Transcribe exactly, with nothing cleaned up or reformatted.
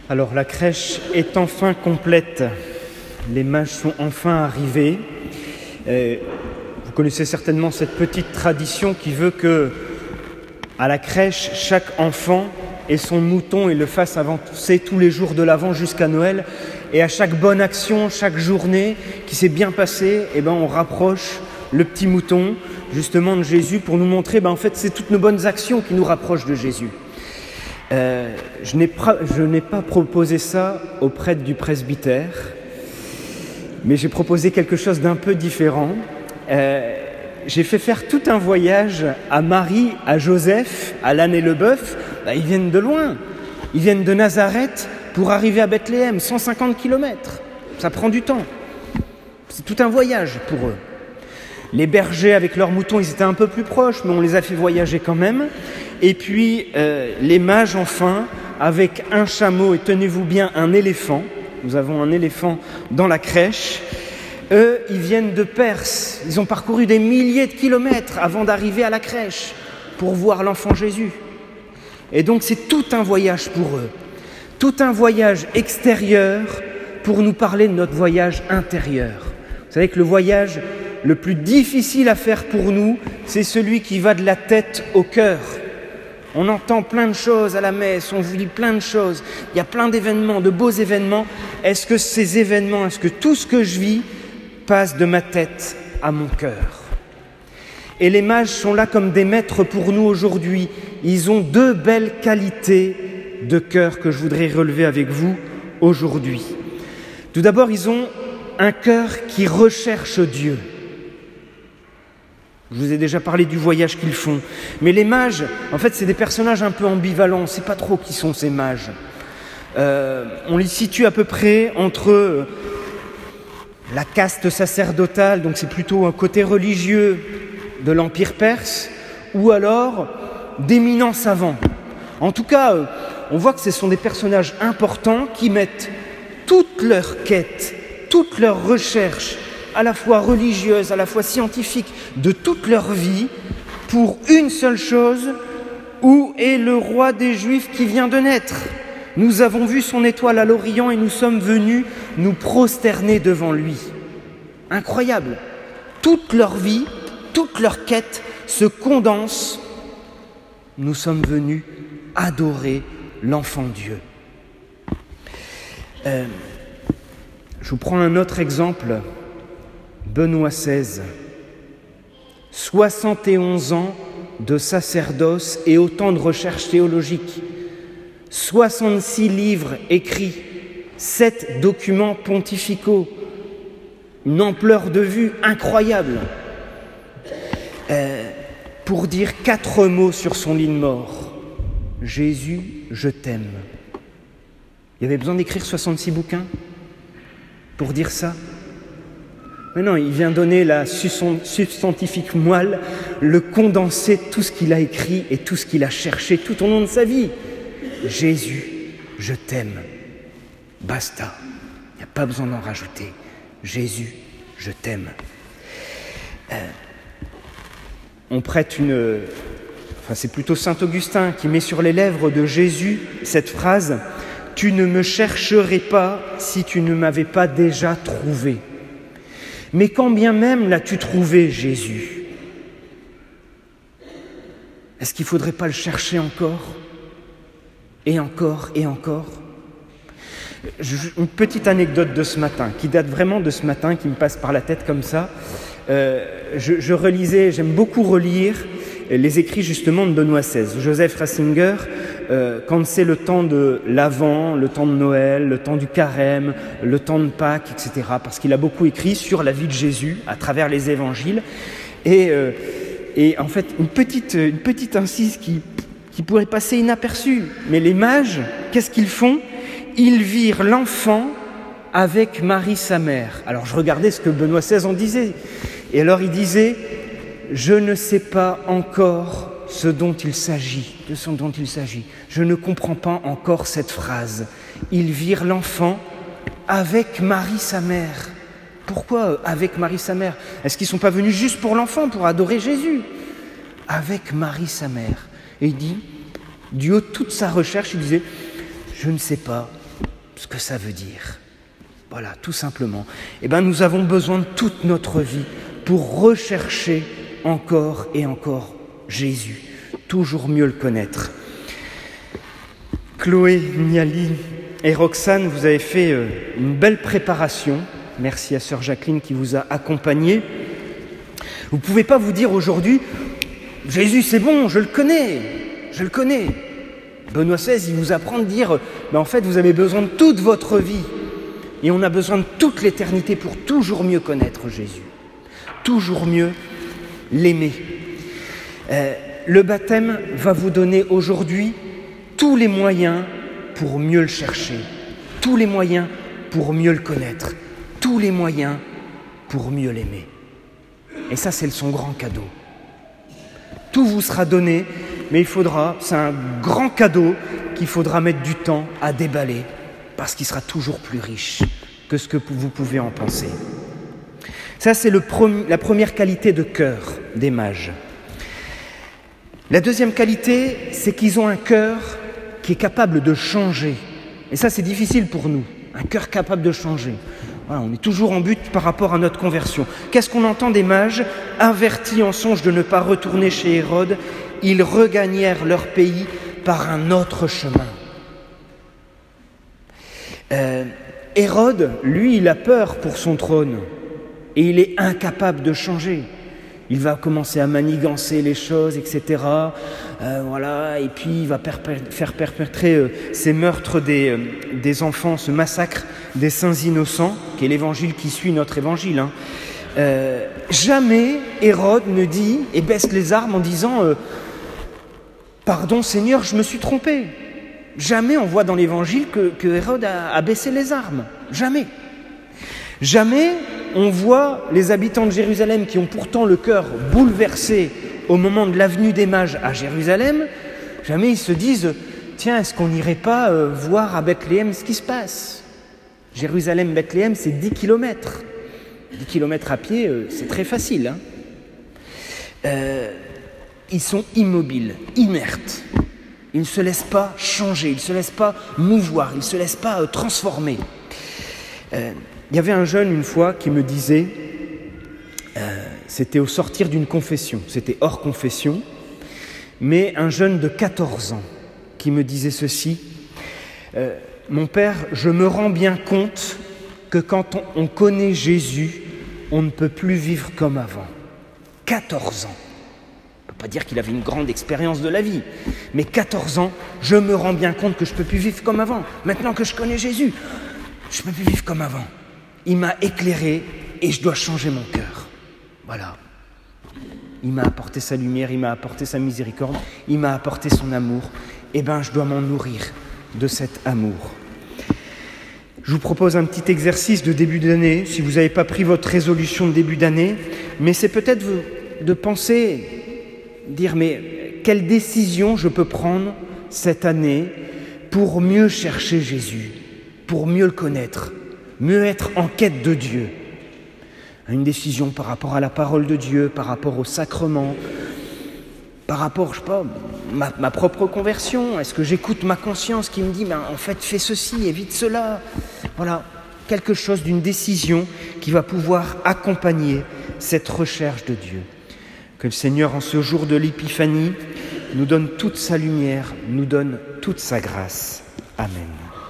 Alors la crèche est enfin complète, les mages sont enfin arrivés. Euh, vous connaissez certainement cette petite tradition qui veut que, à la crèche, chaque enfant ait son mouton et le fasse avancer tous les jours de l'Avent jusqu'à Noël. Et à chaque bonne action, chaque journée qui s'est bien passée, eh ben, on rapproche le petit mouton justement de Jésus pour nous montrer, ben, en fait, c'est toutes nos bonnes actions qui nous rapprochent de Jésus. Euh, je n'ai pas, je n'ai pas proposé ça aux prêtres du presbytère, mais j'ai proposé quelque chose d'un peu différent. Euh, j'ai fait faire tout un voyage à Marie, à Joseph, à l'âne et le bœuf. Ben, ils viennent de loin, ils viennent de Nazareth pour arriver à Bethléem, cent cinquante kilomètres. Ça prend du temps. C'est tout un voyage pour eux. Les bergers avec leurs moutons, ils étaient un peu plus proches, mais on les a fait voyager quand même. Et puis euh, les mages, enfin, avec un chameau et tenez-vous bien, un éléphant. Nous avons un éléphant dans la crèche. Eux, ils viennent de Perse. Ils ont parcouru des milliers de kilomètres avant d'arriver à la crèche pour voir l'enfant Jésus. Et donc c'est tout un voyage pour eux. Tout un voyage extérieur pour nous parler de notre voyage intérieur. Vous savez que le voyage le plus difficile à faire pour nous, c'est celui qui va de la tête au cœur. On entend plein de choses à la messe, on vous dit plein de choses, il y a plein d'événements, de beaux événements. Est-ce que ces événements, est-ce que tout ce que je vis passe de ma tête à mon cœur ? Et les mages sont là comme des maîtres pour nous aujourd'hui. Ils ont deux belles qualités de cœur que je voudrais relever avec vous aujourd'hui. Tout d'abord, ils ont un cœur qui recherche Dieu. Je vous ai déjà parlé du voyage qu'ils font. Mais les mages, en fait, c'est des personnages un peu ambivalents. On ne sait pas trop qui sont ces mages. Euh, on les situe à peu près entre la caste sacerdotale, donc c'est plutôt un côté religieux de l'Empire perse, ou alors d'éminents savants. En tout cas, on voit que ce sont des personnages importants qui mettent toute leur quête, toute leur recherche, à la fois religieuse, à la fois scientifique, de toute leur vie, pour une seule chose, où est le roi des Juifs qui vient de naître ? Nous avons vu son étoile à l'Orient et nous sommes venus nous prosterner devant lui. Incroyable ! Toute leur vie, toute leur quête se condense. Nous sommes venus adorer l'enfant Dieu. Euh, je vous prends un autre exemple. Benoît seize, soixante et onze ans de sacerdoce et autant de recherches théologiques, soixante-six livres écrits, sept documents pontificaux, une ampleur de vue incroyable, euh, pour dire quatre mots sur son lit de mort. Jésus, je t'aime. Il y avait besoin d'écrire soixante-six bouquins pour dire ça ? Mais non, il vient donner la substantifique moelle, le condensé de tout ce qu'il a écrit et tout ce qu'il a cherché tout au long de sa vie. Jésus, je t'aime. Basta. Il n'y a pas besoin d'en rajouter. Jésus, je t'aime. Euh, on prête une... Enfin, c'est plutôt saint Augustin qui met sur les lèvres de Jésus cette phrase « Tu ne me chercherais pas si tu ne m'avais pas déjà trouvé ». Mais quand bien même l'as-tu trouvé, Jésus ? Est-ce qu'il ne faudrait pas le chercher encore ? Et encore, et encore ? Je, Une petite anecdote de ce matin, qui date vraiment de ce matin, qui me passe par la tête comme ça. Euh, je, je relisais, j'aime beaucoup relire les écrits justement de Benoît seize. Joseph Ratzinger, euh, quand c'est le temps de l'Avent, le temps de Noël, le temps du Carême, le temps de Pâques, et cetera, parce qu'il a beaucoup écrit sur la vie de Jésus à travers les évangiles. Et, euh, et en fait, une petite, une petite incise qui, qui pourrait passer inaperçue. Mais les mages, qu'est-ce qu'ils font ? Ils virent l'enfant avec Marie sa mère. Alors je regardais ce que Benoît seize en disait. Et alors il disait... Je ne sais pas encore ce dont il s'agit, de ce dont il s'agit. Je ne comprends pas encore cette phrase. Ils virent l'enfant avec Marie sa mère. Pourquoi avec Marie sa mère ? Est-ce qu'ils ne sont pas venus juste pour l'enfant, pour adorer Jésus ? Avec Marie sa mère. Et il dit, du haut de toute sa recherche, il disait, je ne sais pas ce que ça veut dire. Voilà, tout simplement. Eh bien, nous avons besoin de toute notre vie pour rechercher encore et encore Jésus, toujours mieux le connaître. Chloé, Niali et Roxane, vous avez fait une belle préparation. Merci à sœur Jacqueline qui vous a accompagné. Vous ne pouvez pas vous dire aujourd'hui, Jésus c'est bon, je le connais, je le connais. Benoît seize, il vous apprend de dire, ben en fait vous avez besoin de toute votre vie. Et on a besoin de toute l'éternité pour toujours mieux connaître Jésus, toujours mieux l'aimer. Euh, le baptême va vous donner aujourd'hui tous les moyens pour mieux le chercher, tous les moyens pour mieux le connaître, tous les moyens pour mieux l'aimer. Et ça, c'est son grand cadeau. Tout vous sera donné, mais il faudra, c'est un grand cadeau qu'il faudra mettre du temps à déballer, parce qu'il sera toujours plus riche que ce que vous pouvez en penser. Ça, c'est le premier, la première qualité de cœur des mages. La deuxième qualité, c'est qu'ils ont un cœur qui est capable de changer. Et ça, c'est difficile pour nous, un cœur capable de changer. Voilà, on est toujours en but par rapport à notre conversion. Qu'est-ce qu'on entend des mages ? Avertis en songe de ne pas retourner chez Hérode, ils regagnèrent leur pays par un autre chemin. Euh, Hérode, lui, il a peur pour son trône et il est incapable de changer. Il va commencer à manigancer les choses, et cetera. Euh, voilà, et puis il va perpé- faire perpétrer euh, ces meurtres des, euh, des enfants, ce massacre des saints innocents, qui est l'évangile qui suit notre évangile. Hein. Euh, jamais Hérode ne dit et baisse les armes en disant euh, « Pardon Seigneur, je me suis trompé ». Jamais on voit dans l'évangile que, que Hérode a, a baissé les armes. Jamais. Jamais on voit les habitants de Jérusalem qui ont pourtant le cœur bouleversé au moment de l'avenue des mages à Jérusalem, jamais ils se disent « Tiens, est-ce qu'on n'irait pas euh, voir à Bethléem ce qui se passe ?» Jérusalem-Bethléem, c'est dix kilomètres. dix kilomètres à pied, euh, c'est très facile. Hein. Euh, ils sont immobiles, inertes. Ils ne se laissent pas changer, ils ne se laissent pas mouvoir, ils ne se laissent pas euh, transformer. Euh, il y avait un jeune une fois qui me disait, euh, c'était au sortir d'une confession, c'était hors confession, mais un jeune de quatorze ans qui me disait ceci, euh, « Mon père, je me rends bien compte que quand on, on connaît Jésus, on ne peut plus vivre comme avant. » quatorze ans. On ne peut pas dire qu'il avait une grande expérience de la vie, mais quatorze ans, je me rends bien compte que je ne peux plus vivre comme avant. Maintenant que je connais Jésus, je ne peux plus vivre comme avant. Il m'a éclairé et je dois changer mon cœur. Voilà. Il m'a apporté sa lumière, il m'a apporté sa miséricorde, il m'a apporté son amour. Eh bien, je dois m'en nourrir de cet amour. Je vous propose un petit exercice de début d'année, si vous n'avez pas pris votre résolution de début d'année, mais c'est peut-être de penser, dire, mais quelle décision je peux prendre cette année pour mieux chercher Jésus, pour mieux le connaître, mieux être en quête de Dieu. Une décision par rapport à la parole de Dieu, par rapport au sacrement, par rapport, je sais pas, ma, ma propre conversion. Est-ce que j'écoute ma conscience qui me dit, ben, en fait, fais ceci, évite cela. Voilà, quelque chose d'une décision qui va pouvoir accompagner cette recherche de Dieu. Que le Seigneur, en ce jour de l'Épiphanie, nous donne toute sa lumière, nous donne toute sa grâce. Amen.